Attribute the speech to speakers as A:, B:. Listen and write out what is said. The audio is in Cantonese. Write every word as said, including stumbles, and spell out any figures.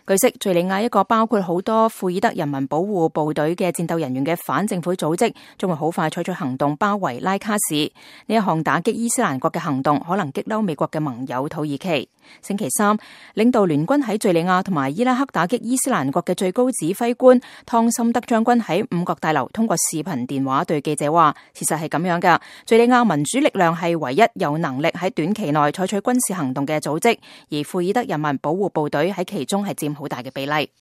A: 據悉，敘利亞一個包括好多庫爾德人民保護部隊嘅戰鬥人員嘅反政府組織，將會好快採取行動包圍拉卡市。呢一項打擊伊斯蘭國嘅行動可能激嬲美國嘅盟友土耳其。星期三，領導聯軍喺敘利亞同埋伊拉克打擊伊斯蘭國嘅最高指揮官湯森德將軍喺五角大樓通過視頻電話對記者話：事實係咁樣㗎，敘利亞民主力量係唯一有能力喺短期內採取軍事行動嘅組織，而庫爾德人民保護部隊喺其中係佔好大嘅比例。